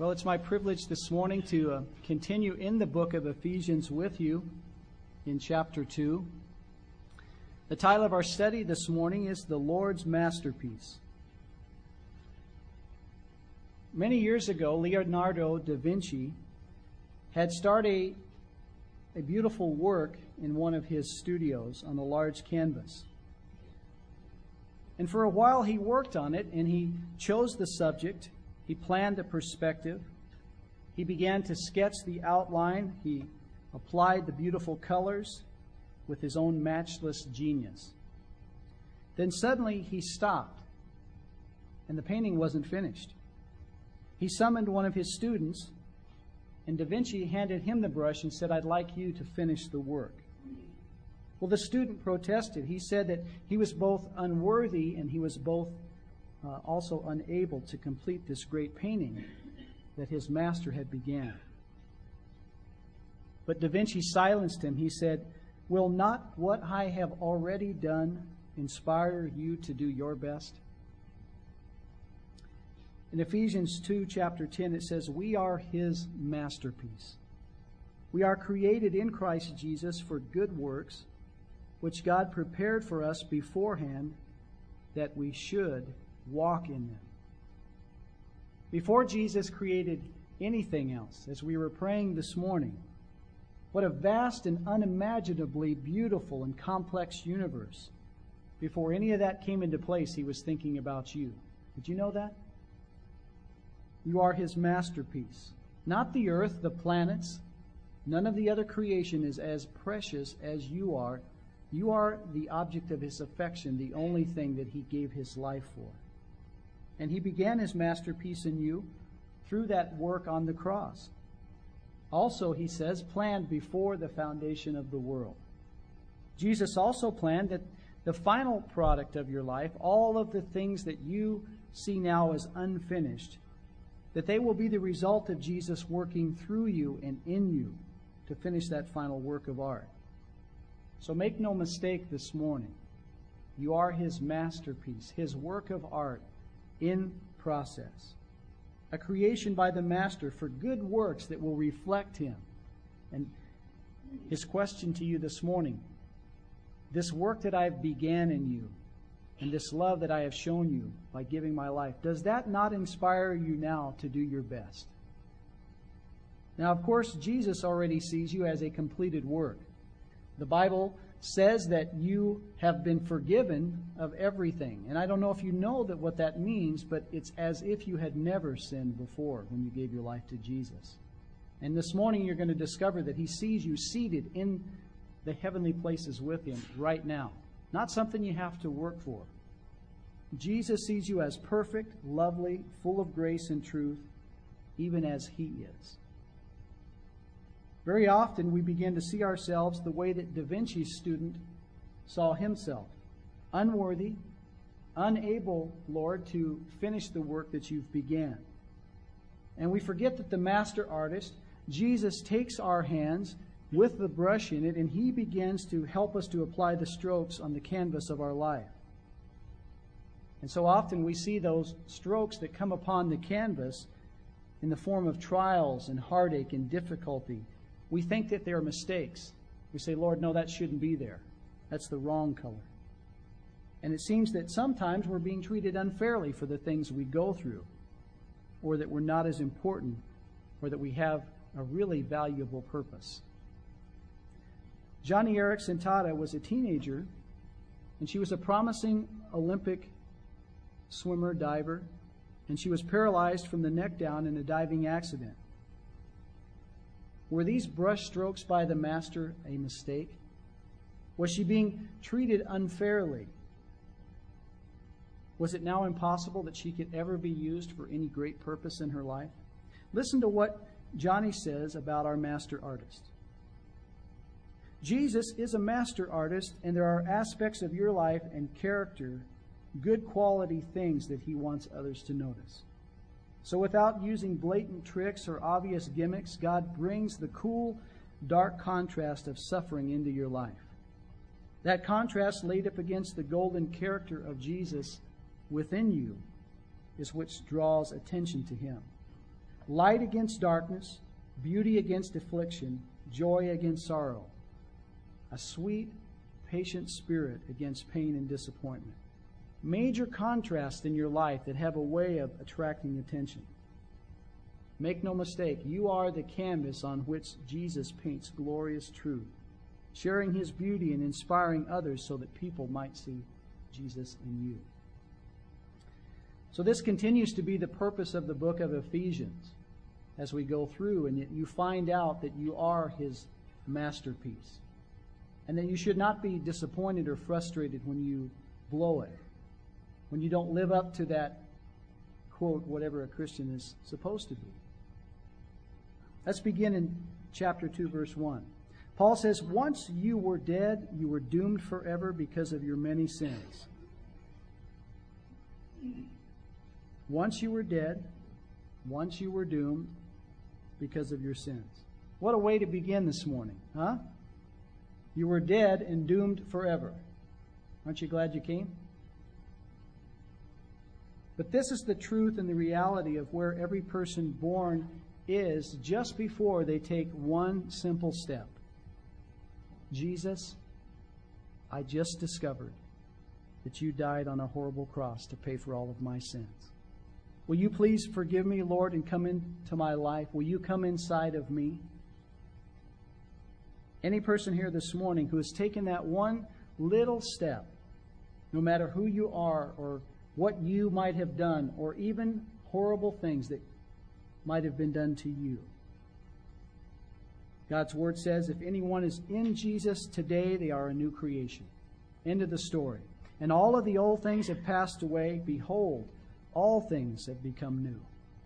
Well, it's my privilege this morning to continue in the book of Ephesians with you in chapter 2. The title of our study this morning is The Lord's Masterpiece. Many years ago, Leonardo da Vinci had started a beautiful work in one of his studios on a large canvas. And for a while he worked on it, and he chose the subject. He planned the perspective. He began to sketch the outline. He applied the beautiful colors with his own matchless genius. Then suddenly he stopped, and the painting wasn't finished. He summoned one of his students, and Da Vinci handed him the brush and said, "I'd like you to finish the work." Well, the student protested. He said that he was both unworthy and he was both also unable to complete this great painting that his master had began. But Da Vinci silenced him. He said, "Will not what I have already done inspire you to do your best?" In Ephesians 2, chapter 10, it says, "We are his masterpiece. We are created in Christ Jesus for good works, which God prepared for us beforehand that we should walk in them." Before Jesus created anything else, as we were praying this morning, what a vast and unimaginably beautiful and complex universe. Before any of that came into place, he was thinking about you. Did you know that? You are his masterpiece. Not the earth, the planets. None of the other creation is as precious as you are. You are the object of his affection, the only thing that he gave his life for. And he began his masterpiece in you through that work on the cross. Also, he says, planned before the foundation of the world. Jesus also planned that the final product of your life, all of the things that you see now as unfinished, that they will be the result of Jesus working through you and in you to finish that final work of art. So make no mistake this morning. You are his masterpiece, his work of art in process. A creation by the master for good works that will reflect him. And his question to you this morning, this work that I've began in you, and this love that I have shown you by giving my life, does that not inspire you now to do your best? Now, of course, Jesus already sees you as a completed work. The Bible says that you have been forgiven of everything. And I don't know if you know that what that means, but it's as if you had never sinned before when you gave your life to Jesus. And this morning you're going to discover that he sees you seated in the heavenly places with him right now. Not something you have to work for. Jesus sees you as perfect, lovely, full of grace and truth, even as he is. Very often we begin to see ourselves the way that Da Vinci's student saw himself. Unworthy, unable, Lord, to finish the work that you've began. And we forget that the master artist, Jesus, takes our hands with the brush in it, and he begins to help us to apply the strokes on the canvas of our life. And so often we see those strokes that come upon the canvas in the form of trials and heartache and difficulty. We think that they're mistakes. We say, "Lord, no, that shouldn't be there. That's the wrong color." And it seems that sometimes we're being treated unfairly for the things we go through, or that we're not as important, or that we have a really valuable purpose. Joni Eareckson Tada was a teenager, and she was a promising Olympic swimmer, diver, and she was paralyzed from the neck down in a diving accident. Were these brush strokes by the master a mistake? Was she being treated unfairly? Was it now impossible that she could ever be used for any great purpose in her life? Listen to what Joni says about our master artist. Jesus is a master artist, and there are aspects of your life and character, good quality things that he wants others to notice. So without using blatant tricks or obvious gimmicks, God brings the cool, dark contrast of suffering into your life. That contrast laid up against the golden character of Jesus within you is which draws attention to him. light against darkness, beauty against affliction, joy against sorrow, a sweet, patient spirit against pain and disappointment. Major contrasts in your life that have a way of attracting attention. Make no mistake, you are the canvas on which Jesus paints glorious truth, sharing his beauty and inspiring others so that people might see Jesus in you. So this continues to be the purpose of the book of Ephesians as we go through, and you find out that you are his masterpiece, and that you should not be disappointed or frustrated when you blow it, when you don't live up to that, quote, whatever a Christian is supposed to be. Let's begin in chapter 2, verse 1. Paul says, once you were dead, you were doomed forever because of your many sins. Once you were dead, once you were doomed because of your sins. What a way to begin this morning, huh? You were dead and doomed forever. Aren't you glad you came? But this is the truth and the reality of where every person born is just before they take one simple step. Jesus, I just discovered that you died on a horrible cross to pay for all of my sins. Will you please forgive me, Lord, and come into my life? Will you come inside of me? Any person here this morning who has taken that one little step, no matter who you are or what you might have done, or even horrible things that might have been done to you. God's word says, if anyone is in Jesus today, they are a new creation. End of the story. And all of the old things have passed away. Behold, all things have become new.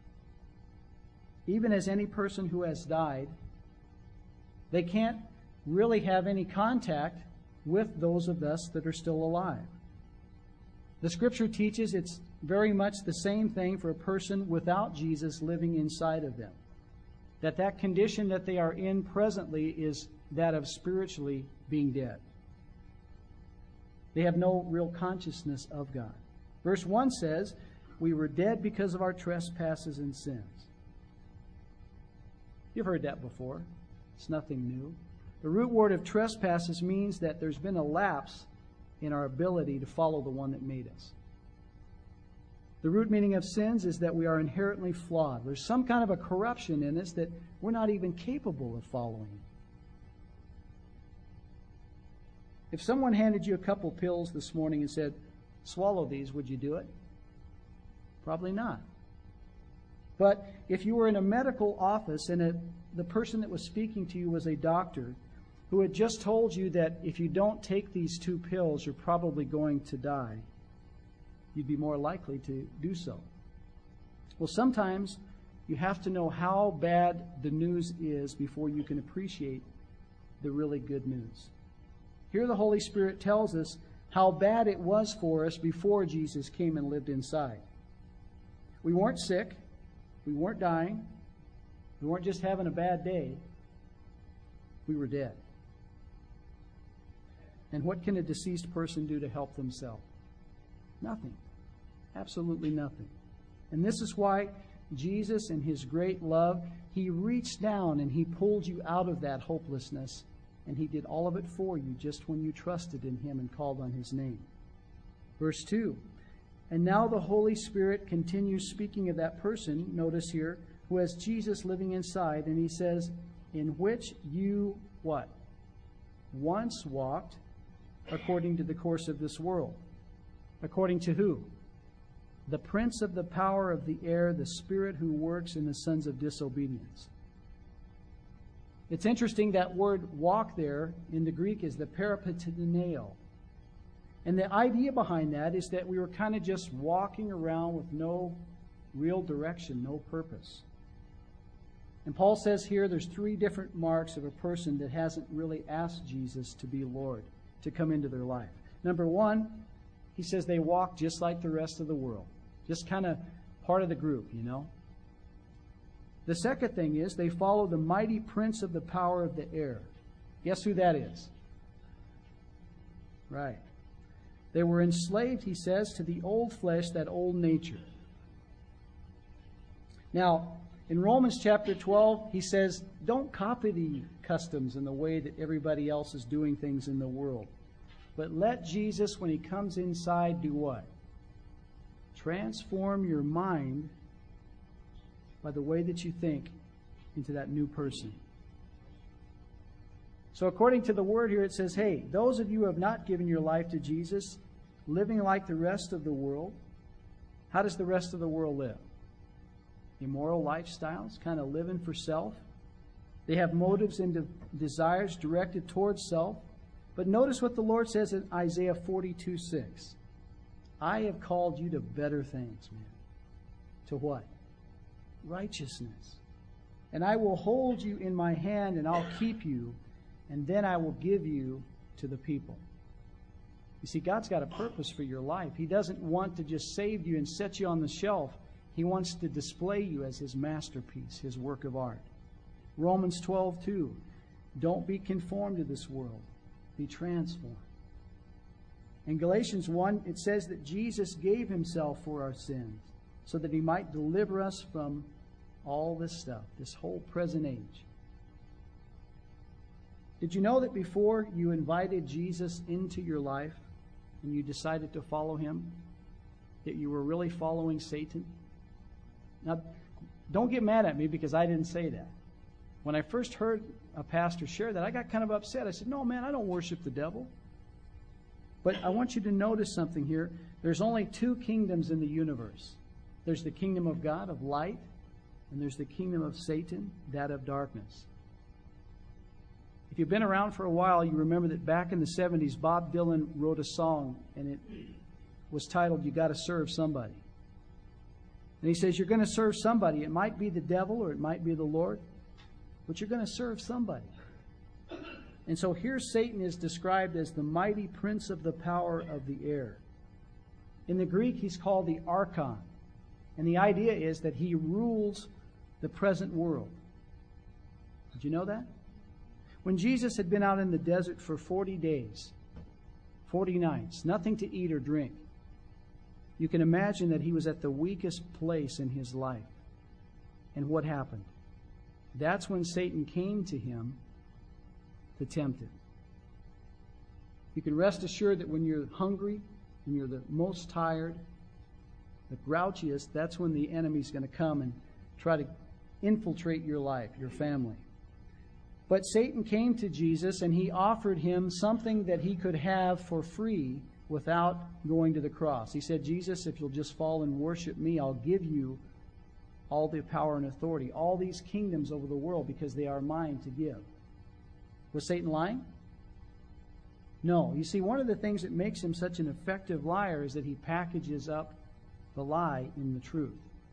Even as any person who has died, they can't really have any contact with those of us that are still alive. The Scripture teaches it's very much the same thing for a person without Jesus living inside of them. That condition that they are in presently is that of spiritually being dead. They have no real consciousness of God. Verse 1 says, we were dead because of our trespasses and sins. You've heard that before. It's nothing new. The root word of trespasses means that there's been a lapse in our ability to follow the one that made us. The root meaning of sins is that we are inherently flawed. There's some kind of a corruption in us that we're not even capable of following. If someone handed you a couple pills this morning and said, swallow these, would you do it? Probably not. But if you were in a medical office and the person that was speaking to you was a doctor who had just told you that if you don't take these 2 pills, you're probably going to die, you'd be more likely to do so. Well, sometimes you have to know how bad the news is before you can appreciate the really good news. Here the Holy Spirit tells us how bad it was for us before Jesus came and lived inside. We weren't sick. We weren't dying. We weren't just having a bad day. We were dead. And what can a deceased person do to help themselves? Nothing. Absolutely nothing. And this is why Jesus, in his great love, he reached down and he pulled you out of that hopelessness, and he did all of it for you just when you trusted in him and called on his name. Verse 2. And now the Holy Spirit continues speaking of that person, notice here, who has Jesus living inside, and he says, in which you, what? Once walked according to the course of this world. According to who? The prince of the power of the air, the spirit who works in the sons of disobedience. It's interesting that word walk there in the Greek is the peripatineo. And the idea behind that is that we were kind of just walking around with no real direction, no purpose. And Paul says here there's 3 different marks of a person that hasn't really asked Jesus to be Lord, to come into their life. Number 1, he says they walk just like the rest of the world. Just kind of part of the group, you know. The second thing is they follow the mighty prince of the power of the air. Guess who that is? Right. They were enslaved, he says, to the old flesh, that old nature. Now, In Romans chapter 12, he says, don't copy the customs and the way that everybody else is doing things in the world. But let Jesus, when he comes inside, do what? Transform your mind by the way that you think into that new person. So according to the word here, it says, hey, those of you who have not given your life to Jesus, living like the rest of the world, how does the rest of the world live? Immoral lifestyles, kind of living for self. They have motives and desires directed towards self. But notice what the Lord says in Isaiah 42:6. I have called you to better things, man. To what? Righteousness. And I will hold you in my hand, and I'll keep you, and then I will give you to the people. You see, God's got a purpose for your life. He doesn't want to just save you and set you on the shelf. He wants to display you as his masterpiece, his work of art. Romans 12:2. Don't be conformed to this world. Be transformed. In Galatians 1, it says that Jesus gave himself for our sins so that he might deliver us from all this stuff, this whole present age. Did you know that before you invited Jesus into your life and you decided to follow him, that you were really following Satan? Now, don't get mad at me because I didn't say that. When I first heard a pastor share that, I got kind of upset. I said, no, man, I don't worship the devil. But I want you to notice something here. There's only two kingdoms in the universe. There's the kingdom of God, of light, and there's the kingdom of Satan, that of darkness. If you've been around for a while, you remember that back in the 70s, Bob Dylan wrote a song, and it was titled, You Gotta Serve Somebody. And he says, you're going to serve somebody. It might be the devil or it might be the Lord, but you're going to serve somebody. And so here Satan is described as the mighty prince of the power of the air. In the Greek, he's called the Archon. And the idea is that he rules the present world. Did you know that? When Jesus had been out in the desert for 40 days, 40 nights, nothing to eat or drink, you can imagine that he was at the weakest place in his life. And what happened? That's when Satan came to him to tempt him. You can rest assured that when you're hungry, when you're the most tired, the grouchiest, that's when the enemy's going to come and try to infiltrate your life, your family. But Satan came to Jesus and he offered him something that he could have for free without going to the cross. He said, Jesus, if you'll just fall and worship me, I'll give you all the power and authority, all these kingdoms over the world, because they are mine to give. Was Satan lying? No. You see, one of the things that makes him such an effective liar is that he packages up the lie in the truth.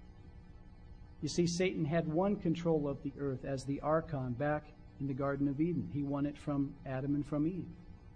You see, Satan had one control of the earth as the Archon back in the Garden of Eden. He won it from Adam and from Eve.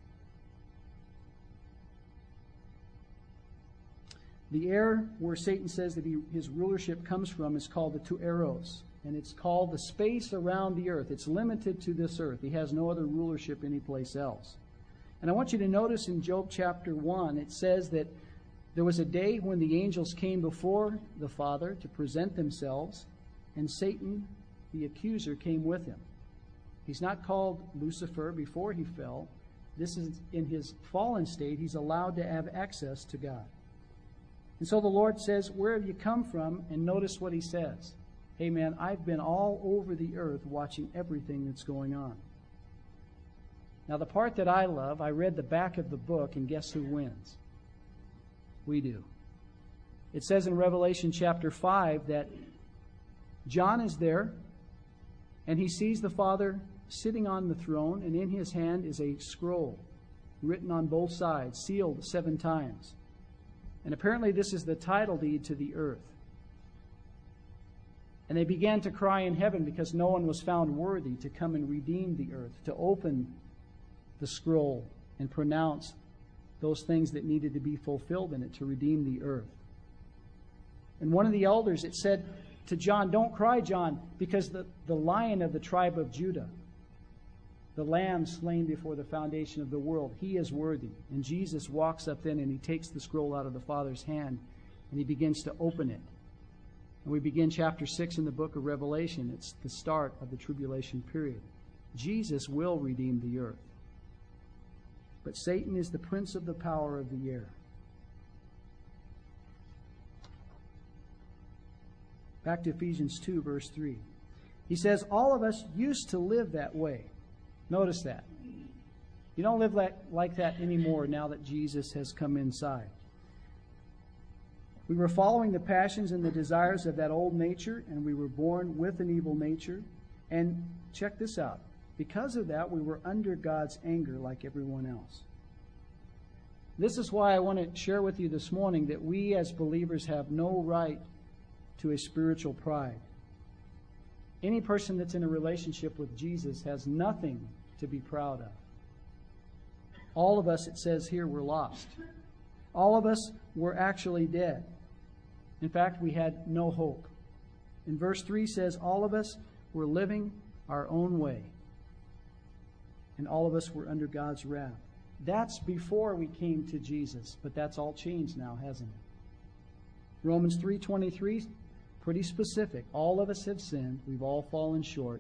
The air where Satan says that his rulership comes from is called the Tueros, and it's called the space around the earth. It's limited to this earth. He has no other rulership anyplace else. And I want you to notice in Job chapter 1, it says that there was a day when the angels came before the Father to present themselves, and Satan, the accuser, came with him. He's not called Lucifer before he fell. This is in his fallen state. He's allowed to have access to God. And so the Lord says, where have you come from? And notice what he says. Hey man, I've been all over the earth watching everything that's going on. Now the part that I love, I read the back of the book, and guess who wins? We do. It says in Revelation chapter 5 that John is there, and he sees the Father sitting on the throne, and in his hand is a scroll written on both sides, sealed 7 times. And apparently this is the title deed to the earth. And they began to cry in heaven because no one was found worthy to come and redeem the earth, to open the scroll and pronounce those things that needed to be fulfilled in it to redeem the earth. And one of the elders, it said to John, don't cry, John, because the Lion of the tribe of Judah, the Lamb slain before the foundation of the world, he is worthy. And Jesus walks up then and he takes the scroll out of the Father's hand and he begins to open it. And we begin chapter 6 in the book of Revelation. It's the start of the tribulation period. Jesus will redeem the earth. But Satan is the prince of the power of the air. Back to Ephesians 2, verse 3. He says, all of us used to live that way. Notice that. You don't live like that anymore now that Jesus has come inside. We were following the passions and the desires of that old nature, and we were born with an evil nature. And check this out. Because of that, we were under God's anger like everyone else. This is why I want to share with you this morning that we as believers have no right to a spiritual pride. Any person that's in a relationship with Jesus has nothing to be proud of. All of us, it says here, were lost. All of us were actually dead. In fact, we had no hope. And verse 3 says, all of us were living our own way. And all of us were under God's wrath. That's before we came to Jesus, but that's all changed now, hasn't it? Romans 3:23, pretty specific. All of us have sinned. We've all fallen short.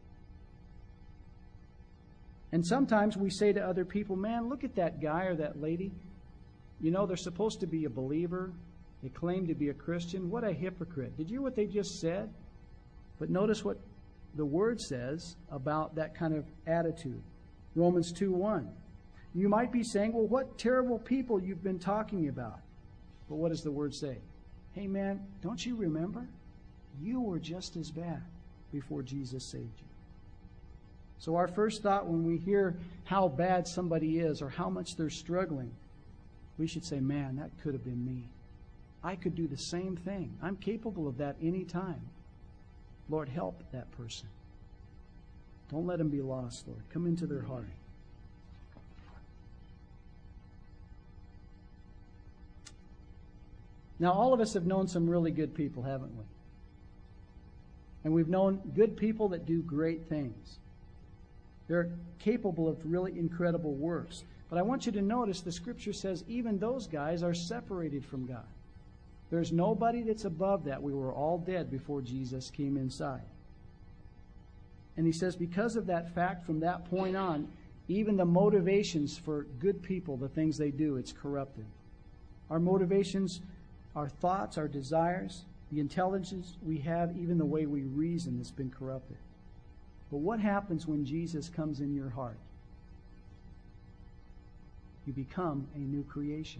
And sometimes we say to other people, man, look at that guy or that lady. You know, they're supposed to be a believer. They claim to be a Christian. What a hypocrite. Did you hear what they just said? But notice what the Word says about that kind of attitude. Romans 2:1. You might be saying, well, what terrible people you've been talking about. But what does the Word say? Hey, man, don't you remember? You were just as bad before Jesus saved you. So our first thought when we hear how bad somebody is or how much they're struggling, we should say, man, that could have been me. I could do the same thing. I'm capable of that any time. Lord, help that person. Don't let them be lost, Lord. Come into their heart. Now, all of us have known some really good people, haven't we? And we've known good people that do great things. They're capable of really incredible works. But I want you to notice the Scripture says even those guys are separated from God. There's nobody that's above that. We were all dead before Jesus came inside. And he says because of that fact, from that point on, even the motivations for good people, the things they do, it's corrupted. Our motivations, our thoughts, our desires, the intelligence we have, even the way we reason has been corrupted. But what happens when Jesus comes in your heart? You become a new creation.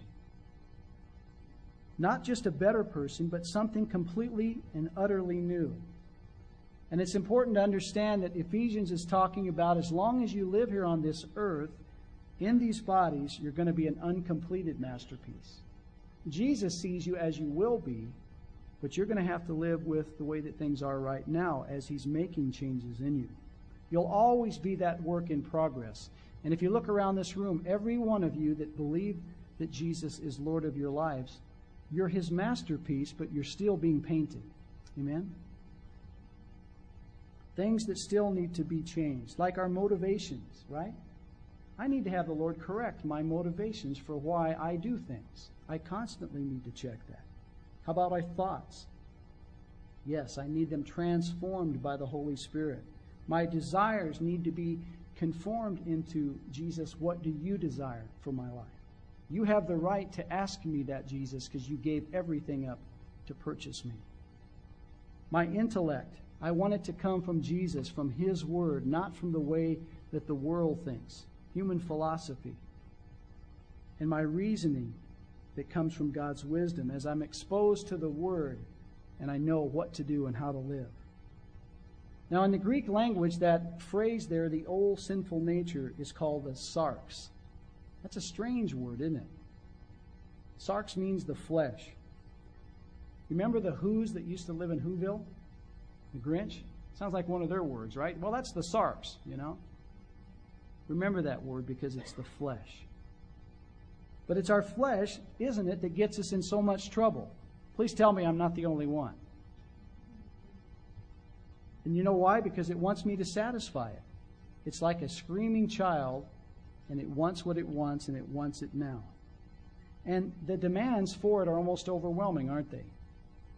Not just a better person, but something completely and utterly new. And it's important to understand that Ephesians is talking about as long as you live here on this earth, in these bodies, you're going to be an uncompleted masterpiece. Jesus sees you as you will be, but you're going to have to live with the way that things are right now as he's making changes in you. You'll always be that work in progress. And if you look around this room, every one of you that believe that Jesus is Lord of your lives, you're his masterpiece, but you're still being painted. Amen? Things that still need to be changed, like our motivations, right? I need to have the Lord correct my motivations for why I do things. I constantly need to check that. How about my thoughts? Yes, I need them transformed by the Holy Spirit. My desires need to be conformed into Jesus. What do you desire for my life? You have the right to ask me that, Jesus, because you gave everything up to purchase me. My intellect, I want it to come from Jesus, from his word, not from the way that the world thinks, human philosophy. And my reasoning that comes from God's wisdom as I'm exposed to the word and I know what to do and how to live. Now, in the Greek language, that phrase there, the old sinful nature, is called the sarx. That's a strange word, isn't it? Sarx means the flesh. Remember the Who's that used to live in Whoville? The Grinch? Sounds like one of their words, right? Well, that's the sarx, you know. Remember that word because it's the flesh. But it's our flesh, isn't it, that gets us in so much trouble. Please tell me I'm not the only one. And you know why? Because it wants me to satisfy it. It's like a screaming child, and it wants what it wants, and it wants it now. And the demands for it are almost overwhelming, aren't they?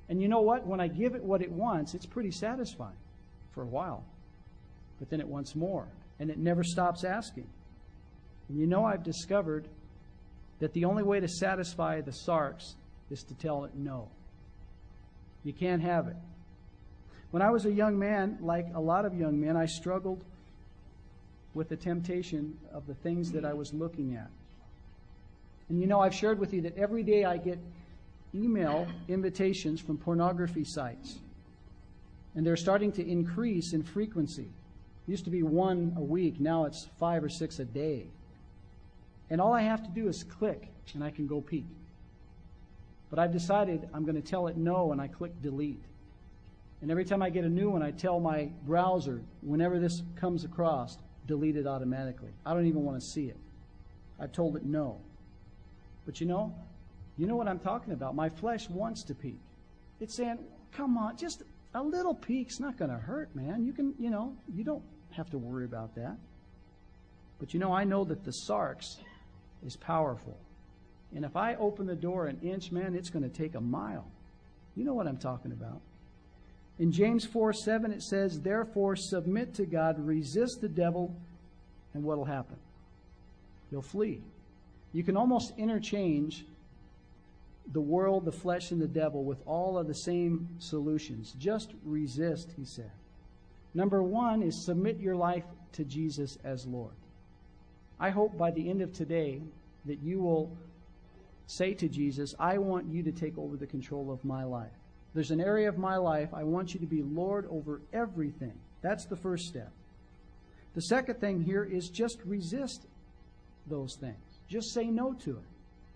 And you know what? When I give it what it wants, it's pretty satisfying for a while. But then it wants more, and it never stops asking. And you know, I've discovered that the only way to satisfy the sarks is to tell it no. You can't have it. When I was a young man, like a lot of young men, I struggled with the temptation of the things that I was looking at. And you know, I've shared with you that every day I get email invitations from pornography sites. And they're starting to increase in frequency. It used to be 1 a week. Now it's 5 or 6 a day. And all I have to do is click, and I can go peek. But I've decided I'm going to tell it no, and I click delete. And every time I get a new one, I tell my browser, whenever this comes across, delete it automatically. I don't even want to see it. I've told it no. But you know what I'm talking about. My flesh wants to peek. It's saying, come on, just a little peek's not going to hurt, man. You don't have to worry about that. But I know that the sarx is powerful. And if I open the door an inch, man, it's going to take a mile. You know what I'm talking about. In James 4:7, it says, therefore submit to God, resist the devil, and what will happen? He'll flee. You can almost interchange the world, the flesh, and the devil with all of the same solutions. Just resist, he said. Number 1 is submit your life to Jesus as Lord. I hope by the end of today that you will say to Jesus, I want you to take over the control of my life. There's an area of my life I want you to be Lord over everything. That's the first step. The second thing here is just resist those things. Just say no to it.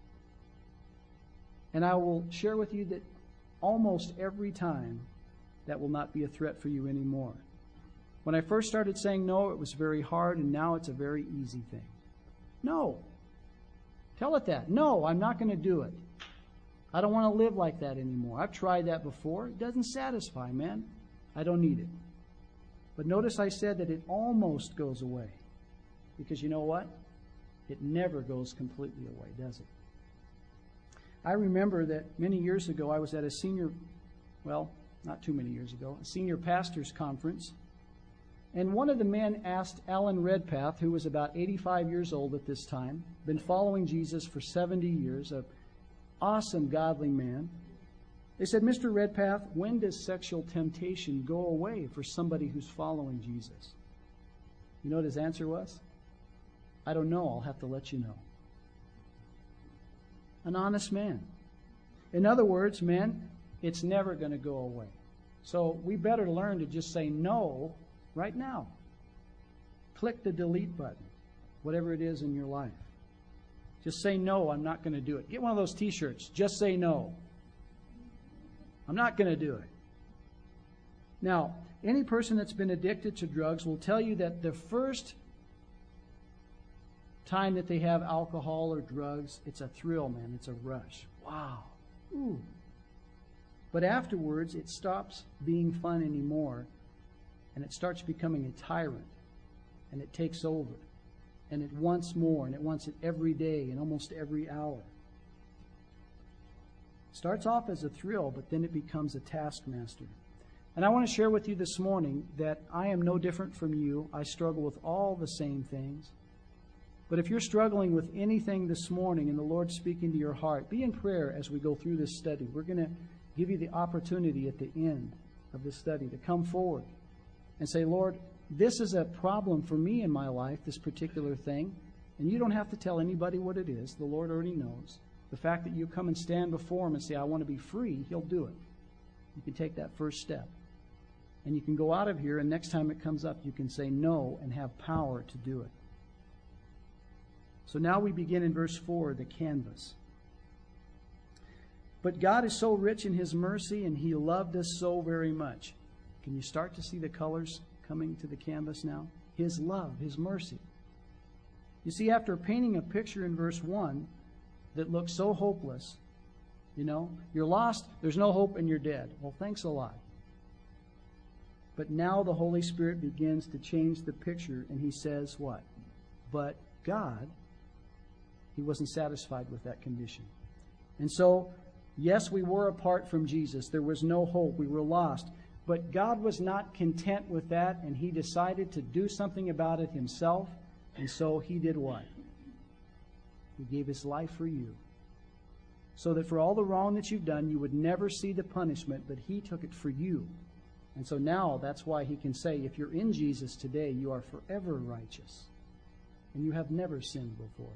And I will share with you that almost every time that will not be a threat for you anymore. When I first started saying no, it was very hard, and now it's a very easy thing. No. Tell it that. No, I'm not going to do it. I don't want to live like that anymore. I've tried that before. It doesn't satisfy, man. I don't need it. But notice I said that it almost goes away. Because you know what? It never goes completely away, does it? I remember that many years ago I was at a not too many years ago, a senior pastors conference. And one of the men asked Alan Redpath, who was about 85 years old at this time, been following Jesus for 70 years, an awesome, godly man. They said, Mr. Redpath, when does sexual temptation go away for somebody who's following Jesus? You know what his answer was? I don't know. I'll have to let you know. An honest man. In other words, men, it's never going to go away. So we better learn to just say no right now. Click the delete button, whatever it is in your life. Just say no, I'm not going to do it. Get one of those t-shirts. Just say no. I'm not going to do it. Now, any person that's been addicted to drugs will tell you that the first time that they have alcohol or drugs, it's a thrill, man. It's a rush. Wow. Ooh. But afterwards, it stops being fun anymore, and it starts becoming a tyrant, and it takes over, and it wants more, and it wants it every day and almost every hour. It starts off as a thrill, but then it becomes a taskmaster. And I want to share with you this morning that I am no different from you. I struggle with all the same things. But if you're struggling with anything this morning and the Lord's speaking to your heart, be in prayer as we go through this study. We're going to give you the opportunity at the end of this study to come forward and say, Lord, this is a problem for me in my life, this particular thing. And you don't have to tell anybody what it is. The Lord already knows. The fact that you come and stand before Him and say, I want to be free, He'll do it. You can take that first step. And you can go out of here, and next time it comes up, you can say no and have power to do it. So now we begin in verse 4, the canvas. But God is so rich in His mercy, and He loved us so very much. Can you start to see the colors coming to the canvas now? His love, His mercy. You see, after painting a picture in verse 1 that looks so hopeless, you're lost, there's no hope, and you're dead. Well, thanks a lot. But now the Holy Spirit begins to change the picture, and He says what? But God, He wasn't satisfied with that condition. And so Yes, we were apart from Jesus. There was no hope. We were lost. But God was not content with that, and He decided to do something about it Himself. And so He did what? He gave His life for you. So that for all the wrong that you've done, you would never see the punishment, but He took it for you. And so now that's why He can say, if you're in Jesus today, you are forever righteous. And you have never sinned before.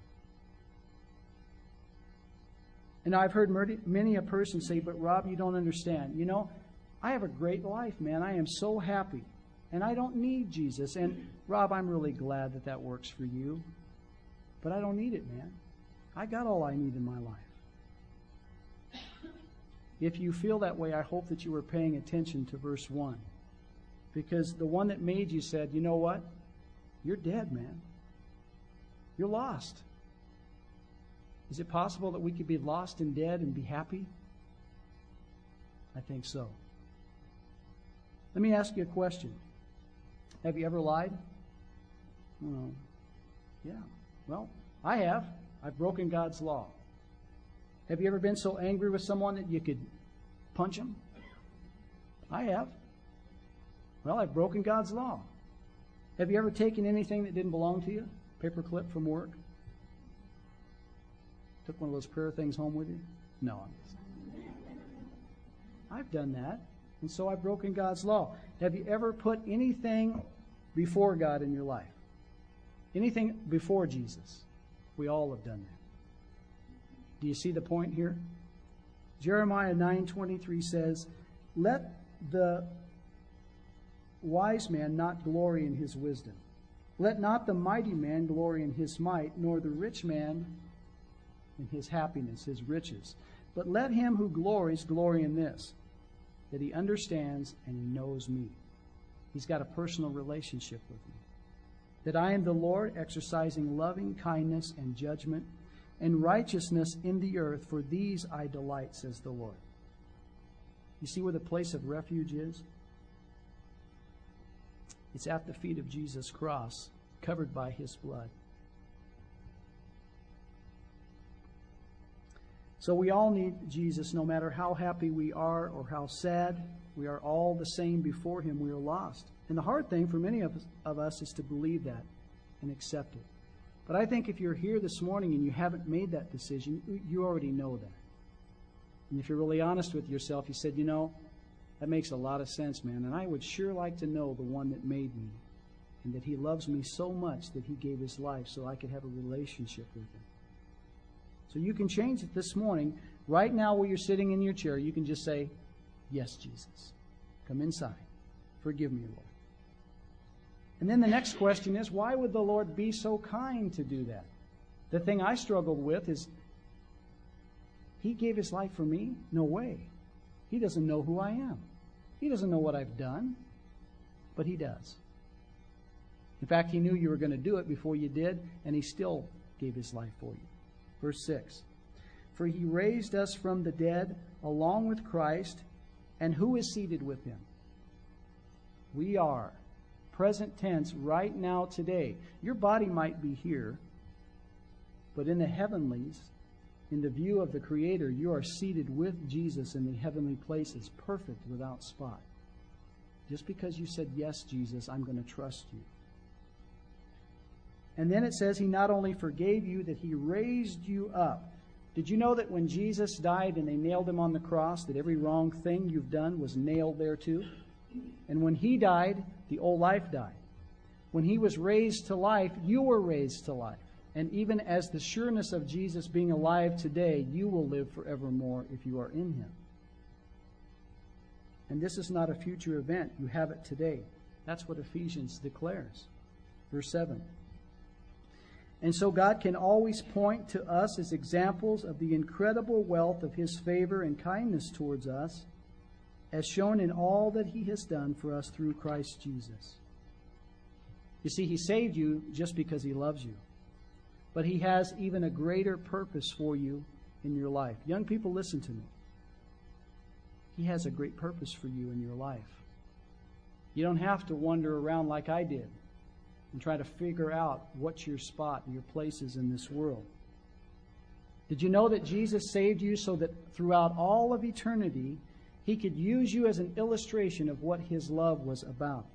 And I've heard many a person say, but Rob, you don't understand. You know, I have a great life, man. I am so happy. And I don't need Jesus. And Rob, I'm really glad that that works for you. But I don't need it, man. I got all I need in my life. If you feel that way, I hope that you were paying attention to verse 1. Because the one that made you said, you know what? You're dead, man. You're lost. Is it possible that we could be lost and dead and be happy? I think so. Let me ask you a question. Have you ever lied? Well, yeah. Well, I have. I've broken God's law. Have you ever been so angry with someone that you could punch them? I have. Well, I've broken God's law. Have you ever taken anything that didn't belong to you? Paperclip from work? Took one of those prayer things home with you? No. I've done that. And so I've broken God's law. Have you ever put anything before God in your life? Anything before Jesus? We all have done that. Do you see the point here? Jeremiah 9:23 says, let the wise man not glory in his wisdom. Let not the mighty man glory in his might, nor the rich man in his happiness, his riches. But let him who glories glory in this, that he understands and he knows me. He's got a personal relationship with me. That I am the Lord, exercising loving kindness and judgment and righteousness in the earth. For these I delight, says the Lord. You see where the place of refuge is? It's at the feet of Jesus' cross, covered by His blood. So we all need Jesus, no matter how happy we are or how sad. We are all the same before Him. We are lost. And the hard thing for many of us is to believe that and accept it. But I think if you're here this morning and you haven't made that decision, you already know that. And if you're really honest with yourself, you said, you know, that makes a lot of sense, man. And I would sure like to know the one that made me and that He loves me so much that He gave His life so I could have a relationship with Him. So you can change it this morning. Right now where you're sitting in your chair, you can just say, yes, Jesus. Come inside. Forgive me, Lord. And then the next question is, why would the Lord be so kind to do that? The thing I struggled with is, He gave His life for me? No way. He doesn't know who I am. He doesn't know what I've done. But He does. In fact, He knew you were going to do it before you did, and He still gave His life for you. Verse 6. For He raised us from the dead along with Christ, and who is seated with Him? We are. Present tense, right now, today. Your body might be here, but in the heavenlies, in the view of the Creator, you are seated with Jesus in the heavenly places, perfect, without spot. Just because you said, yes, Jesus, I'm going to trust you. And then it says He not only forgave you, that He raised you up. Did you know that when Jesus died and they nailed Him on the cross, that every wrong thing you've done was nailed there too? And when He died, the old life died. When He was raised to life, you were raised to life. And even as the sureness of Jesus being alive today, you will live forevermore if you are in Him. And this is not a future event. You have it today. That's what Ephesians declares. Verse 7. And so God can always point to us as examples of the incredible wealth of His favor and kindness towards us, as shown in all that He has done for us through Christ Jesus. You see, He saved you just because He loves you. But He has even a greater purpose for you in your life. Young people, listen to me. He has a great purpose for you in your life. You don't have to wander around like I did and try to figure out what's your spot and your place is in this world. Did you know that Jesus saved you so that throughout all of eternity, he could use you as an illustration of what his love was about?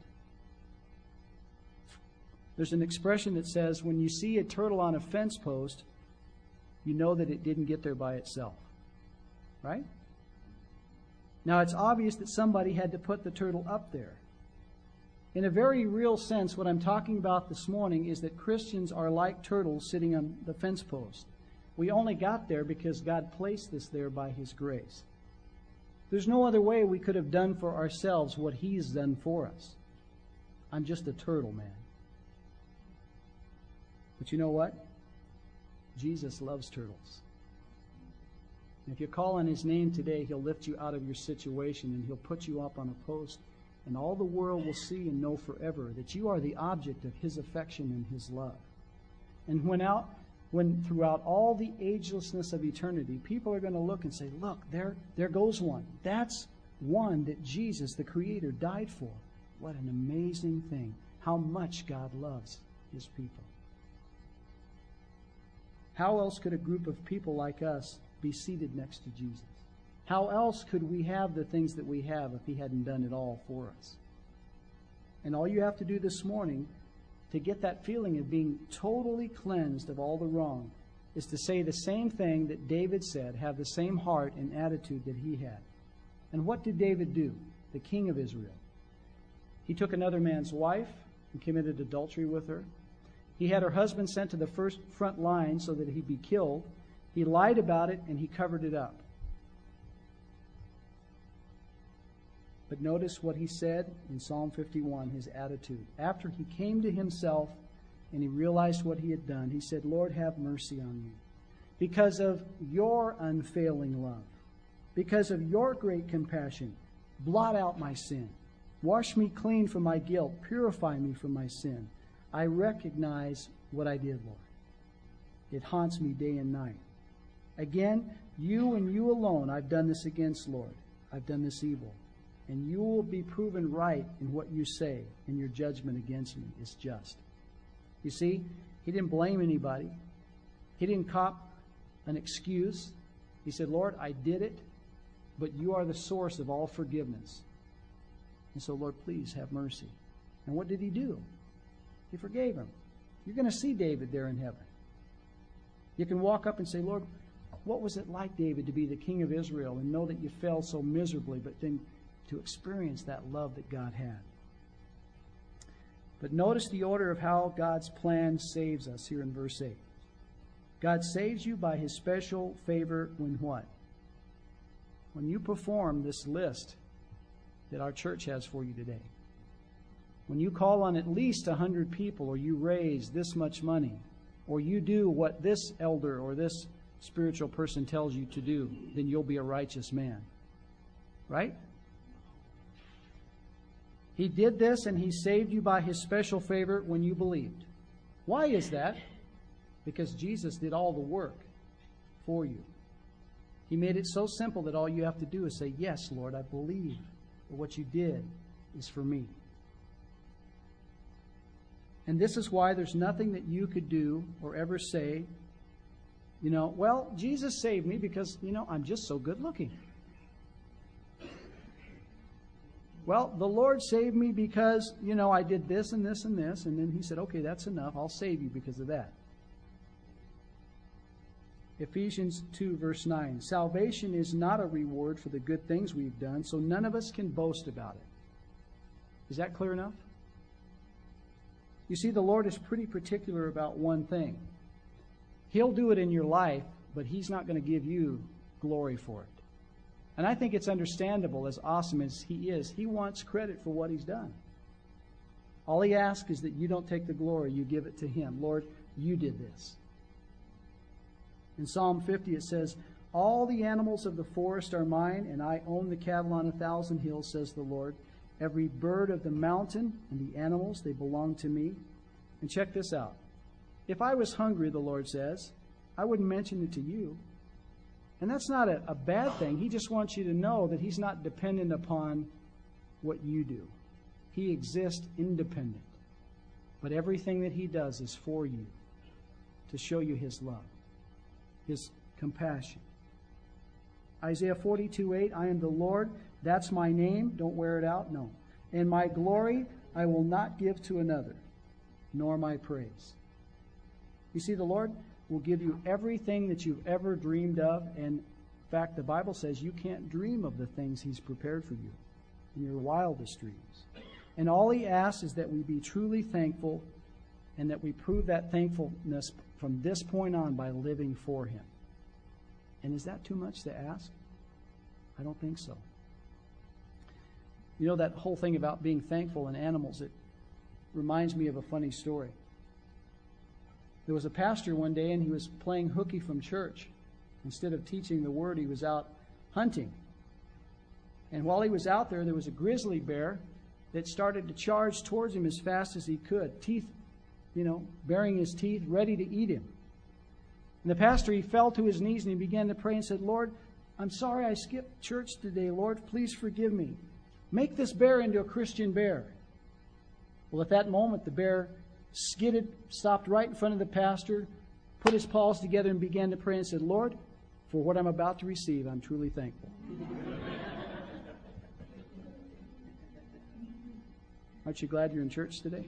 There's an expression that says, when you see a turtle on a fence post, you know that it didn't get there by itself. Right? Now, it's obvious that somebody had to put the turtle up there. In a very real sense, what I'm talking about this morning is that Christians are like turtles sitting on the fence post. We only got there because God placed us there by his grace. There's no other way we could have done for ourselves what he's done for us. I'm just a turtle, man. But you know what? Jesus loves turtles. And if you call on his name today, he'll lift you out of your situation and he'll put you up on a post. And all the world will see and know forever that you are the object of his affection and his love. And when throughout all the agelessness of eternity, people are going to look and say, look, there goes one. That's one that Jesus, the Creator, died for. What an amazing thing. How much God loves his people. How else could a group of people like us be seated next to Jesus? How else could we have the things that we have if he hadn't done it all for us? And all you have to do this morning to get that feeling of being totally cleansed of all the wrong is to say the same thing that David said, have the same heart and attitude that he had. And what did David do? The king of Israel. He took another man's wife and committed adultery with her. He had her husband sent to the front line so that he'd be killed. He lied about it and he covered it up. But notice what he said in Psalm 51, his attitude. After he came to himself and he realized what he had done, he said, Lord, have mercy on me. Because of your unfailing love, because of your great compassion, blot out my sin. Wash me clean from my guilt. Purify me from my sin. I recognize what I did, Lord. It haunts me day and night. Again, you and you alone I've done this against, Lord. I've done this evil. And you will be proven right in what you say, and your judgment against me is just. You see, he didn't blame anybody. He didn't cop an excuse. He said, Lord, I did it, but you are the source of all forgiveness. And so, Lord, please have mercy. And what did he do? He forgave him. You're going to see David there in heaven. You can walk up and say, Lord, what was it like, David, to be the king of Israel and know that you fell so miserably, but then to experience that love that God had. But notice the order of how God's plan saves us here in verse 8. God saves you by his special favor when what? When you perform this list that our church has for you today. When you call on at least 100 people, or you raise this much money, or you do what this elder or this spiritual person tells you to do, then you'll be a righteous man. Right? He did this and he saved you by his special favor when you believed. Why is that? Because Jesus did all the work for you. He made it so simple that all you have to do is say, yes, Lord, I believe that what you did is for me. And this is why there's nothing that you could do or ever say, well, Jesus saved me because, I'm just so good looking. Well, the Lord saved me because, I did this and this and this. And then he said, okay, that's enough. I'll save you because of that. Ephesians 2, verse 9. Salvation is not a reward for the good things we've done, so none of us can boast about it. Is that clear enough? You see, the Lord is pretty particular about one thing. He'll do it in your life, but he's not going to give you glory for it. And I think it's understandable, as awesome as he is, he wants credit for what he's done. All he asks is that you don't take the glory, you give it to him. Lord, you did this. In Psalm 50 it says, all the animals of the forest are mine, and I own the cattle on 1,000 hills, says the Lord. Every bird of the mountain and the animals, they belong to me. And check this out. If I was hungry, the Lord says, I wouldn't mention it to you. And that's not a bad thing. He just wants you to know that he's not dependent upon what you do. He exists independent. But everything that he does is for you, to show you his love, his compassion. Isaiah 42:8, I am the Lord, that's my name, don't wear it out, no. And my glory I will not give to another, nor my praise. You see, the Lord will give you everything that you've ever dreamed of, and in fact, the Bible says you can't dream of the things He's prepared for you in your wildest dreams. And all He asks is that we be truly thankful and that we prove that thankfulness from this point on by living for Him. And is that too much to ask? I don't think so. You know, that whole thing about being thankful in animals, it reminds me of a funny story. There was a pastor one day, and he was playing hooky from church. Instead of teaching the Word, he was out hunting. And while he was out there was a grizzly bear that started to charge towards him as fast as he could, teeth, baring his teeth, ready to eat him. And the pastor, he fell to his knees and he began to pray and said, Lord, I'm sorry I skipped church today. Lord, please forgive me. Make this bear into a Christian bear. Well, at that moment, the bear skidded, stopped right in front of the pastor, put his paws together and began to pray and said, Lord, for what I'm about to receive, I'm truly thankful. Aren't you glad you're in church today?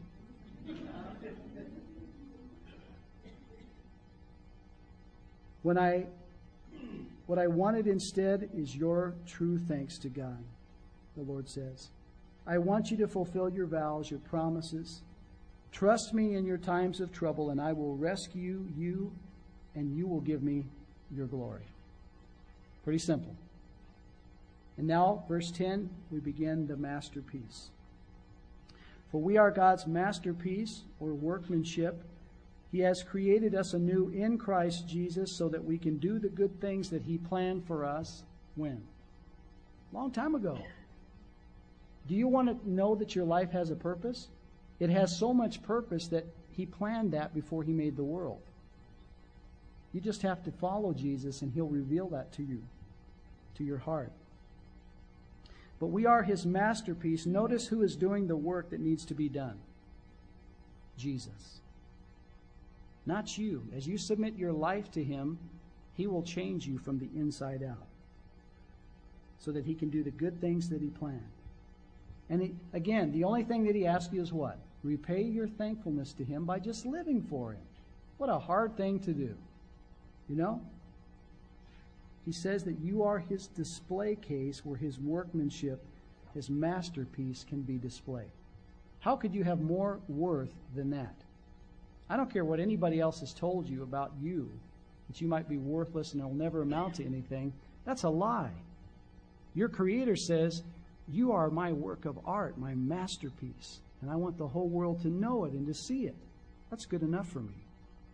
What I wanted instead is your true thanks to God, the Lord says. I want you to fulfill your vows, your promises. Trust me in your times of trouble, and I will rescue you, and you will give me your glory. Pretty simple. And now, verse 10, we begin the masterpiece. For we are God's masterpiece, or workmanship. He has created us anew in Christ Jesus so that we can do the good things that He planned for us when? Long time ago. Do you want to know that your life has a purpose? It has so much purpose that He planned that before He made the world. You just have to follow Jesus and He'll reveal that to you, to your heart. But we are His masterpiece. Notice who is doing the work that needs to be done. Jesus. Not you. As you submit your life to Him, He will change you from the inside out so that He can do the good things that He planned. And again, the only thing that He asks you is what? Repay your thankfulness to Him by just living for Him. What a hard thing to do. You know? He says that you are His display case where His workmanship, His masterpiece can be displayed. How could you have more worth than that? I don't care what anybody else has told you about you, that you might be worthless and it'll never amount to anything. That's a lie. Your Creator says, you are my work of art, my masterpiece, and I want the whole world to know it and to see it. That's good enough for me.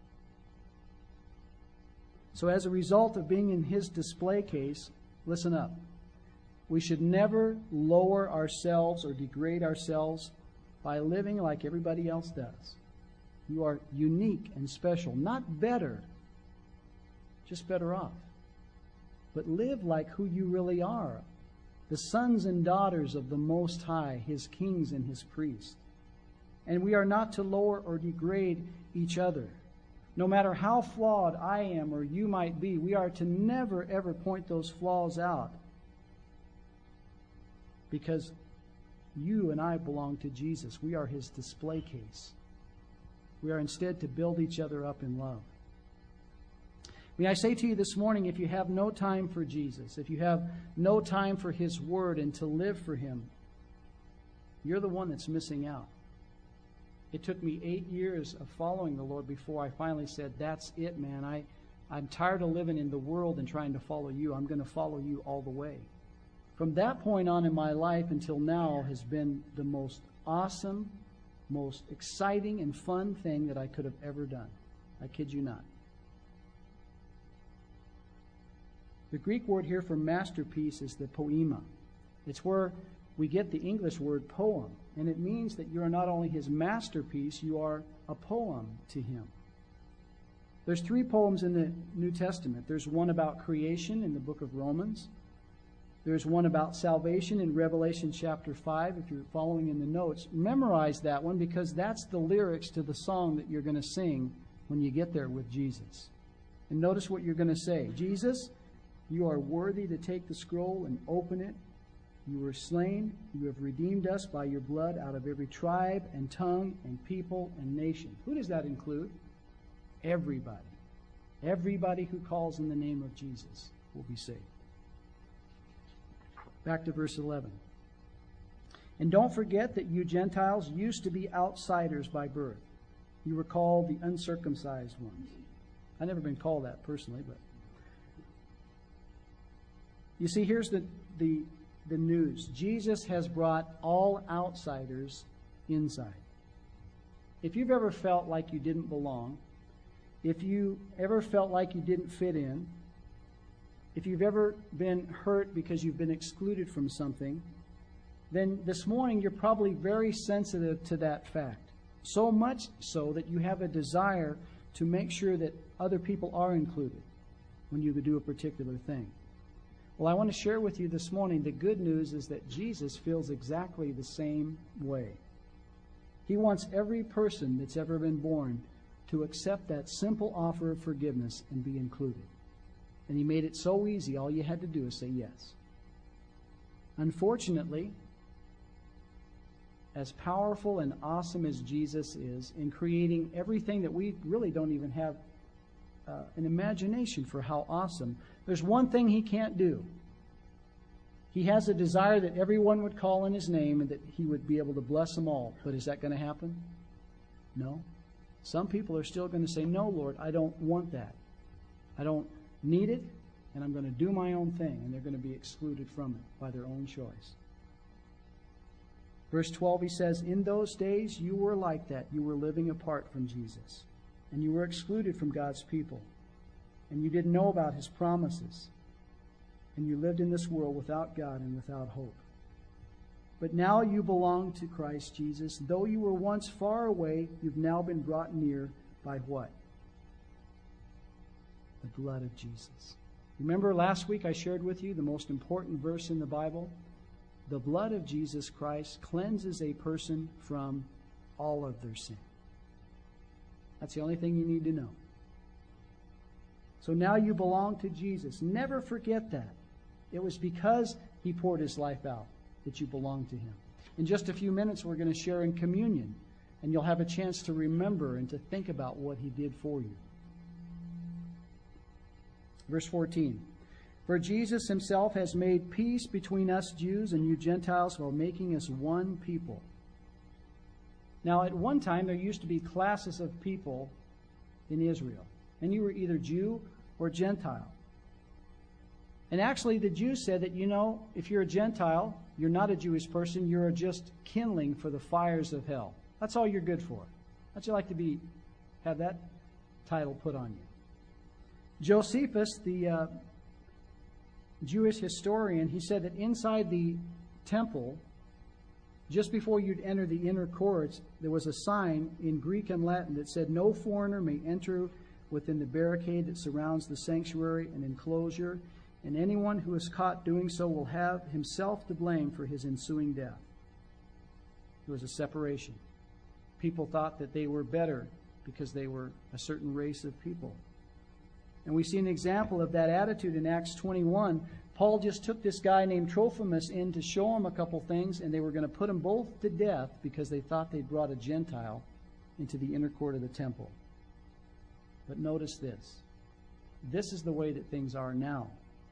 So as a result of being in His display case, listen up. We should never lower ourselves or degrade ourselves by living like everybody else does. You are unique and special, not better, just better off. But live like who you really are, the sons and daughters of the Most High, His kings and His priests. And we are not to lower or degrade each other. No matter how flawed I am or you might be, we are to never, ever point those flaws out. Because you and I belong to Jesus. We are His display case. We are instead to build each other up in love. May I say to you this morning, if you have no time for Jesus, if you have no time for His Word and to live for Him, you're the one that's missing out. It took me 8 years of following the Lord before I finally said, that's it, man. I'm tired of living in the world and trying to follow you. I'm going to follow you all the way. From that point on in my life until now has been the most awesome, most exciting and fun thing that I could have ever done. I kid you not. The Greek word here for masterpiece is the poema. It's where we get the English word poem. And it means that you are not only His masterpiece, you are a poem to Him. There's 3 poems in the New Testament. There's one about creation in the book of Romans. There's one about salvation in Revelation chapter 5. If you're following in the notes, memorize that one because that's the lyrics to the song that you're going to sing when you get there with Jesus. And notice what you're going to say. Jesus, you are worthy to take the scroll and open it. You were slain. You have redeemed us by your blood out of every tribe and tongue and people and nation. Who does that include? Everybody. Everybody who calls in the name of Jesus will be saved. Back to verse 11. And don't forget that you Gentiles used to be outsiders by birth. You were called the uncircumcised ones. I've never been called that personally, but you see, here's the news. Jesus has brought all outsiders inside. If you've ever felt like you didn't belong, if you ever felt like you didn't fit in, if you've ever been hurt because you've been excluded from something, then this morning you're probably very sensitive to that fact. So much so that you have a desire to make sure that other people are included when you do a particular thing. Well, I want to share with you this morning the good news is that Jesus feels exactly the same way. He wants every person that's ever been born to accept that simple offer of forgiveness and be included. And He made it so easy, all you had to do is say yes. Unfortunately, as powerful and awesome as Jesus is in creating everything that we really don't even have an imagination for how awesome, there's one thing He can't do. He has a desire that everyone would call in His name and that He would be able to bless them all. But is that going to happen? No. Some people are still going to say, no, Lord, I don't want that. I don't need it, and I'm going to do my own thing. And they're going to be excluded from it by their own choice. Verse 12, he says, in those days you were like that. You were living apart from Jesus. And you were excluded from God's people. And you didn't know about His promises. And you lived in this world without God and without hope. But now you belong to Christ Jesus. Though you were once far away, you've now been brought near by what? The blood of Jesus. Remember last week I shared with you the most important verse in the Bible? The blood of Jesus Christ cleanses a person from all of their sin. That's the only thing you need to know. So now you belong to Jesus. Never forget that. It was because He poured His life out that you belong to Him. In just a few minutes, we're going to share in communion, and you'll have a chance to remember and to think about what He did for you. Verse 14. For Jesus Himself has made peace between us Jews and you Gentiles while making us one people. Now, at one time, there used to be classes of people in Israel. And you were either Jew or Gentile. And actually, the Jews said that, if you're a Gentile, you're not a Jewish person, you're just kindling for the fires of hell. That's all you're good for. How'd you like to have that title put on you? Josephus, the Jewish historian, he said that inside the temple, just before you'd enter the inner courts, there was a sign in Greek and Latin that said, no foreigner may enter within the barricade that surrounds the sanctuary and enclosure, and anyone who is caught doing so will have himself to blame for his ensuing death. There was a separation. People thought that they were better because they were a certain race of people. And we see an example of that attitude in Acts 21. Paul just took this guy named Trophimus in to show him a couple things, and they were going to put them both to death because they thought they'd brought a Gentile into the inner court of the temple. But notice this. This is the way that things are now.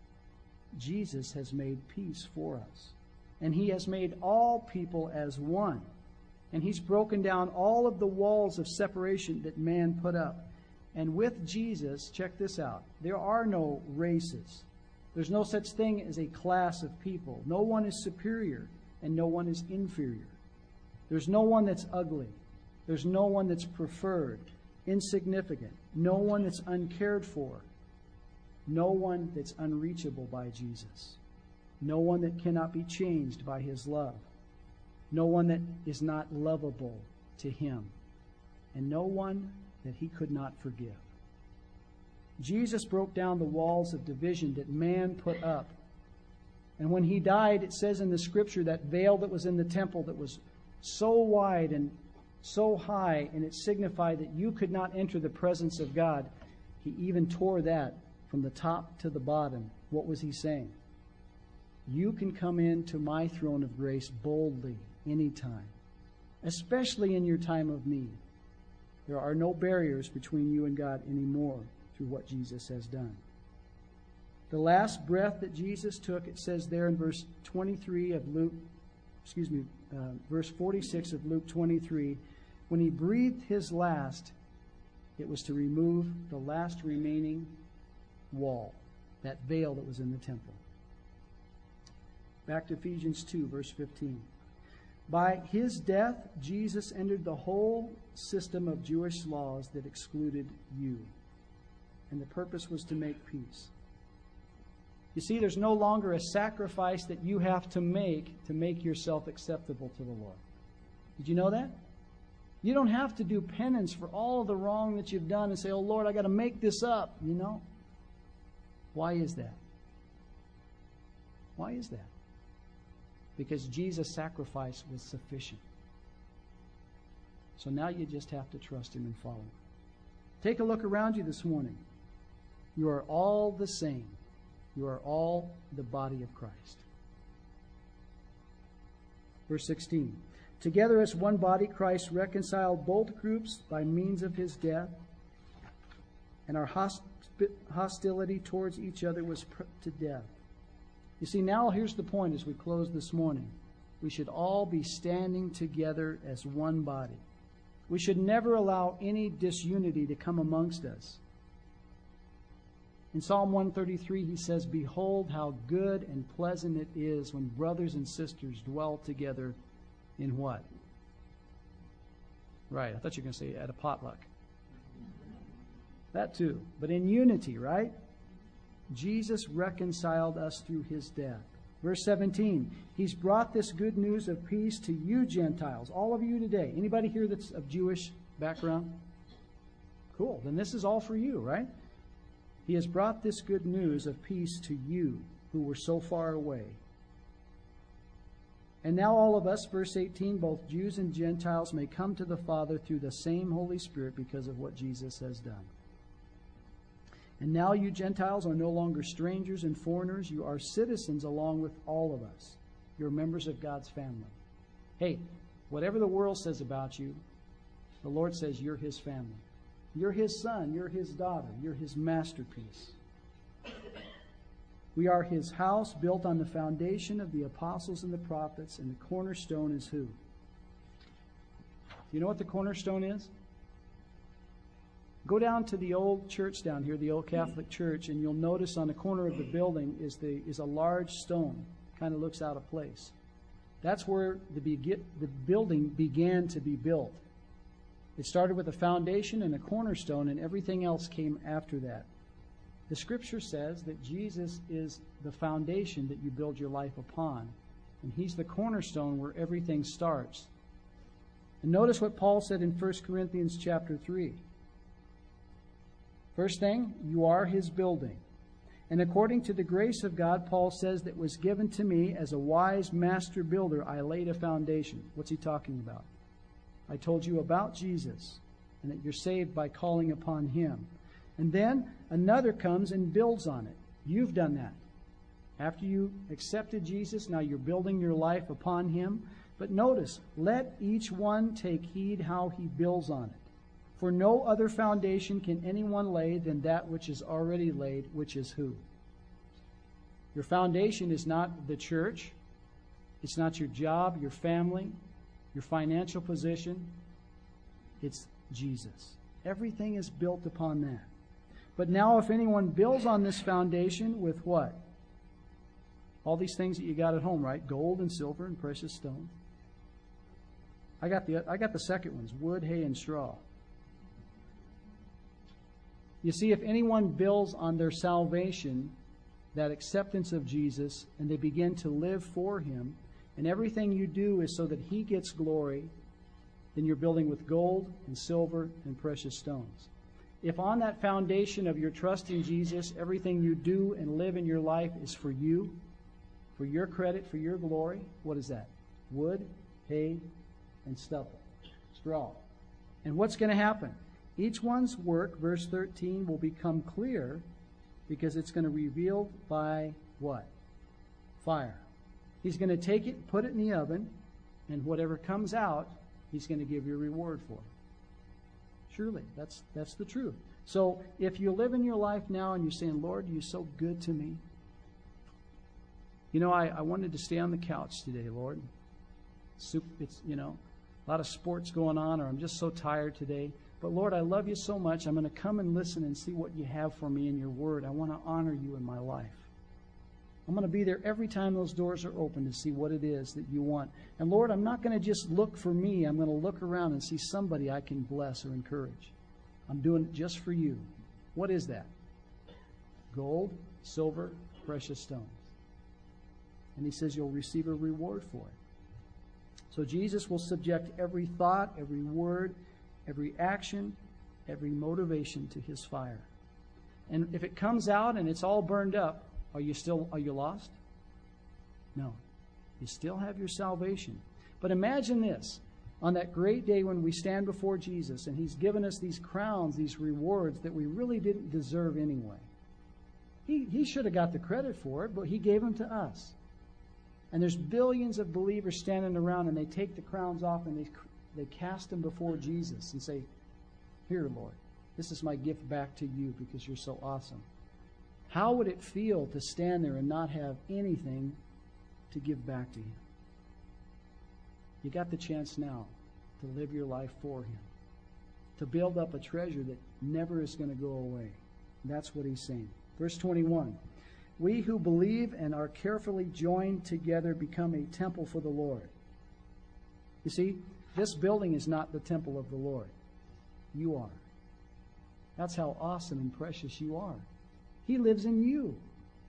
Jesus has made peace for us. And He has made all people as one. And He's broken down all of the walls of separation that man put up. And with Jesus, check this out, there are no races. There's no such thing as a class of people. No one is superior and no one is inferior. There's no one that's ugly. There's no one that's preferred, insignificant. No one that's uncared for. No one that's unreachable by Jesus. No one that cannot be changed by His love. No one that is not lovable to Him. And no one that He could not forgive. Jesus broke down the walls of division that man put up. And when He died, it says in the Scripture that veil that was in the temple that was so wide and so high, and it signified that you could not enter the presence of God. He even tore that from the top to the bottom. What was he saying? You can come into my throne of grace boldly anytime, especially in your time of need. There are no barriers between you and God anymore through what Jesus has done. The last breath that Jesus took, it says there in verse 23 of Luke, verse 46 of Luke 23, when he breathed his last, it was to remove the last remaining wall, that veil that was in the temple. Back to Ephesians 2, verse 15. By his death, Jesus entered the whole system of Jewish laws that excluded you. And the purpose was to make peace. You see, there's no longer a sacrifice that you have to make yourself acceptable to the Lord. Did you know that? You don't have to do penance for all of the wrong that you've done and say, oh Lord, I got to make this up, you know. Why is that? Why is that? Because Jesus' sacrifice was sufficient. So now you just have to trust him and follow him. Take a look around you this morning. You are all the same. You are all the body of Christ. Verse 16. Together as one body, Christ reconciled both groups by means of his death, and our hostility towards each other was put to death. You see, now here's the point as we close this morning. We should all be standing together as one body. We should never allow any disunity to come amongst us. In Psalm 133, he says, behold how good and pleasant it is when brothers and sisters dwell together in what? Right, I thought you were going to say at a potluck. That too. But in unity, right? Jesus reconciled us through his death. Verse 17, he's brought this good news of peace to you Gentiles, all of you today. Anybody here that's of Jewish background? Cool, then this is all for you, right? He has brought this good news of peace to you who were so far away. And now all of us, verse 18, both Jews and Gentiles may come to the Father through the same Holy Spirit because of what Jesus has done. And now you Gentiles are no longer strangers and foreigners. You are citizens along with all of us. You're members of God's family. Hey, whatever the world says about you, the Lord says you're his family. You're his son. You're his daughter. You're his masterpiece. We are his house built on the foundation of the apostles and the prophets, and the cornerstone is who? Do you know what the cornerstone is? Go down to the old church down here, the old Catholic church, and you'll notice on the corner of the building is a large stone. Kind of looks out of place. That's where the building began to be built. It started with a foundation and a cornerstone, and everything else came after that. The Scripture says that Jesus is the foundation that you build your life upon, and he's the cornerstone where everything starts. And notice what Paul said in 1 Corinthians chapter 3. First thing, you are his building. And according to the grace of God, Paul says, that was given to me as a wise master builder, I laid a foundation. What's he talking about? I told you about Jesus and that you're saved by calling upon him. And then another comes and builds on it. You've done that. After you accepted Jesus, now you're building your life upon him. But notice, let each one take heed how he builds on it. For no other foundation can anyone lay than that which is already laid, which is who? Your foundation is not the church. It's not your job, your family, your financial position. It's Jesus. Everything is built upon that. But now if anyone builds on this foundation with what? All these things that you got at home, right? Gold and silver and precious stones. I got the second ones, wood, hay, and straw. You see, if anyone builds on their salvation, that acceptance of Jesus, and they begin to live for him, and everything you do is so that he gets glory, then you're building with gold and silver and precious stones. If on that foundation of your trust in Jesus, everything you do and live in your life is for you, for your credit, for your glory, what is that? Wood, hay, and stubble, straw. And what's going to happen? Each one's work, verse 13, will become clear because it's going to be revealed by what? Fire. He's going to take it, put it in the oven, and whatever comes out, he's going to give you a reward for it. Surely, that's the truth. So if you live in your life now and you're saying, Lord, you're so good to me. You know, I wanted to stay on the couch today, Lord. It's, you know, a lot of sports going on, or I'm just so tired today. But Lord, I love you so much. I'm going to come and listen and see what you have for me in your word. I want to honor you in my life. I'm going to be there every time those doors are open to see what it is that you want. And Lord, I'm not going to just look for me. I'm going to look around and see somebody I can bless or encourage. I'm doing it just for you. What is that? Gold, silver, precious stones. And he says you'll receive a reward for it. So Jesus will subject every thought, every word, every action, every motivation to his fire. And if it comes out and it's all burned up, are you lost? No. You still have your salvation. But imagine this. On that great day when we stand before Jesus and he's given us these crowns, these rewards that we really didn't deserve anyway. He should have got the credit for it, but he gave them to us. And there's billions of believers standing around and they take the crowns off and they cast them before Jesus and say, here, Lord, this is my gift back to you because you're so awesome. How would it feel to stand there and not have anything to give back to him? You got the chance now to live your life for him, to build up a treasure that never is going to go away. And that's what he's saying. Verse 21, we who believe and are carefully joined together become a temple for the Lord. You see, this building is not the temple of the Lord. You are. That's how awesome and precious you are. He lives in you.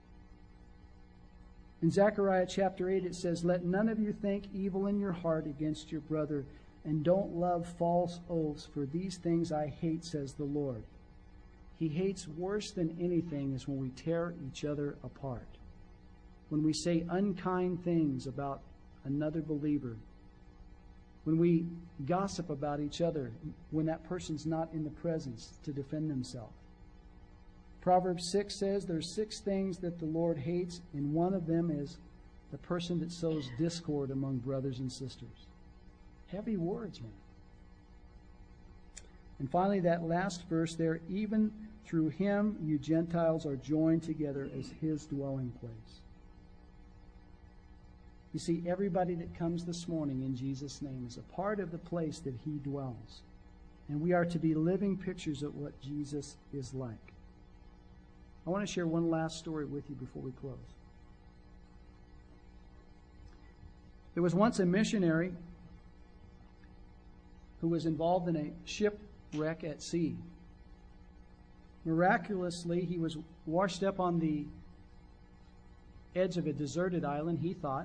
In Zechariah chapter 8 it says, let none of you think evil in your heart against your brother, and don't love false oaths, for these things I hate, says the Lord. He hates worse than anything is when we tear each other apart. When we say unkind things about another believer. When we gossip about each other when that person's not in the presence to defend themselves. Proverbs 6 says there's 6 things that the Lord hates, and one of them is the person that sows discord among brothers and sisters. Heavy words, man. And finally, that last verse there, even through him you Gentiles are joined together as his dwelling place. You see, everybody that comes this morning in Jesus' name is a part of the place that he dwells. And we are to be living pictures of what Jesus is like. I want to share one last story with you before we close. There was once a missionary who was involved in a shipwreck at sea. Miraculously, he was washed up on the edge of a deserted island, he thought,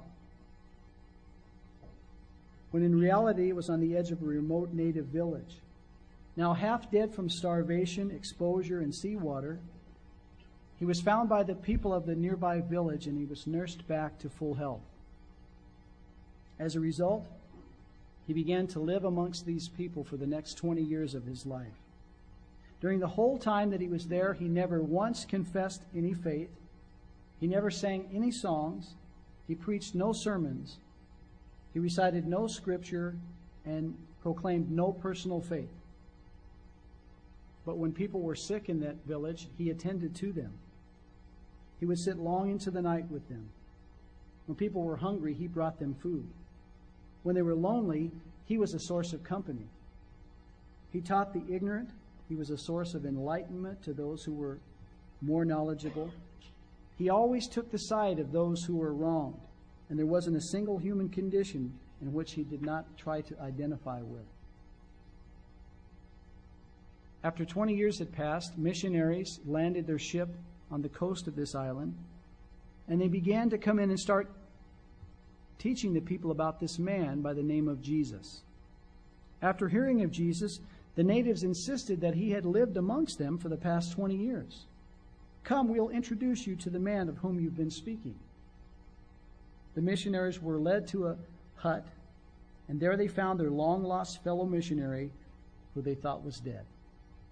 when in reality it was on the edge of a remote native village. Now half dead from starvation, exposure, and seawater, he was found by the people of the nearby village and he was nursed back to full health. As a result, he began to live amongst these people for the next 20 years of his life. During the whole time that he was there, he never once confessed any faith. He never sang any songs. He preached no sermons. He recited no scripture and proclaimed no personal faith. But when people were sick in that village, he attended to them. He would sit long into the night with them. When people were hungry, he brought them food. When they were lonely, he was a source of company. He taught the ignorant. He was a source of enlightenment to those who were more knowledgeable. He always took the side of those who were wronged, and there wasn't a single human condition in which he did not try to identify with. After 20 years had passed, missionaries landed their ship on the coast of this island, and they began to come in and start teaching the people about this man by the name of Jesus. After hearing of Jesus, the natives insisted that he had lived amongst them for the past 20 years. Come, we'll introduce you to the man of whom you've been speaking. The missionaries were led to a hut, and there they found their long-lost fellow missionary who they thought was dead.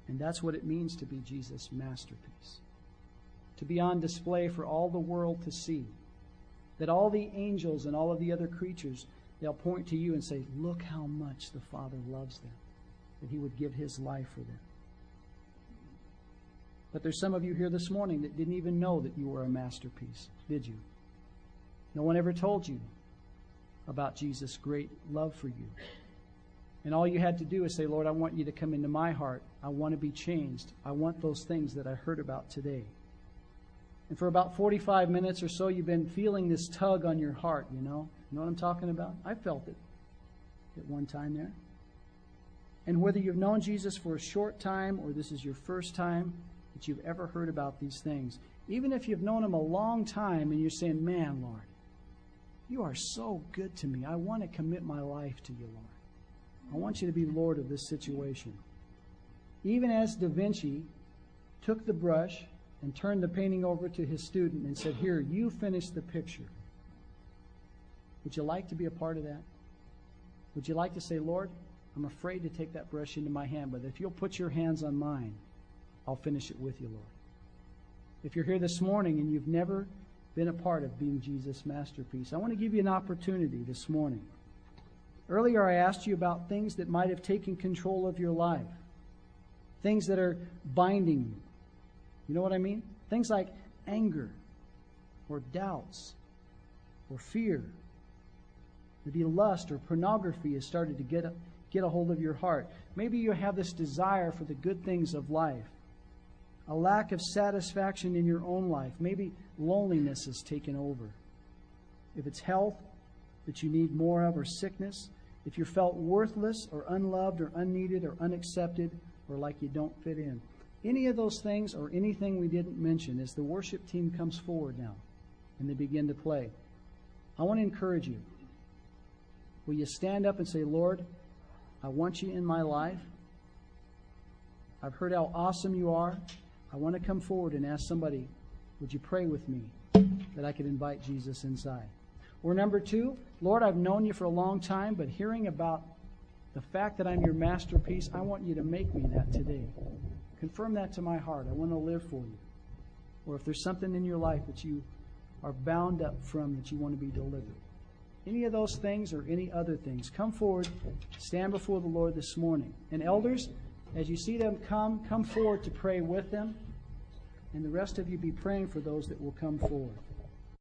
And that's what it means to be Jesus' masterpiece. To be on display for all the world to see. That all the angels and all of the other creatures, they'll point to you and say, look how much the Father loves them. That He would give His life for them. But there's some of you here this morning that didn't even know that you were a masterpiece, did you? No one ever told you about Jesus' great love for you. And all you had to do is say, Lord, I want you to come into my heart. I want to be changed. I want those things that I heard about today. And for about 45 minutes or so, you've been feeling this tug on your heart, you know? You know what I'm talking about? I felt it at one time there. And whether you've known Jesus for a short time or this is your first time that you've ever heard about these things, even if you've known Him a long time and you're saying, man, Lord, you are so good to me. I want to commit my life to you, Lord. I want you to be Lord of this situation. Even as Da Vinci took the brush and turned the painting over to his student and said, here, you finish the picture. Would you like to be a part of that? Would you like to say, Lord, I'm afraid to take that brush into my hand, but if you'll put your hands on mine, I'll finish it with you, Lord. If you're here this morning and you've never been a part of being Jesus' masterpiece, I want to give you an opportunity this morning. Earlier I asked you about things that might have taken control of your life. Things that are binding you. You know what I mean? Things like anger or doubts or fear. Maybe lust or pornography has started to get a hold of your heart. Maybe you have this desire for the good things of life. A lack of satisfaction in your own life. Maybe loneliness has taken over. If it's health that you need more of, or sickness, if you felt worthless or unloved or unneeded or unaccepted or like you don't fit in. Any of those things or anything we didn't mention, as the worship team comes forward now and they begin to play, I want to encourage you. Will you stand up and say, Lord, I want you in my life. I've heard how awesome you are. I want to come forward and ask somebody, would you pray with me that I could invite Jesus inside? Or number two, Lord, I've known you for a long time, but hearing about the fact that I'm your masterpiece, I want you to make me that today. Confirm that to my heart. I want to live for you. Or if there's something in your life that you are bound up from that you want to be delivered. Any of those things or any other things, come forward, stand before the Lord this morning. And elders, as you see them come forward to pray with them. And the rest of you be praying for those that will come forward.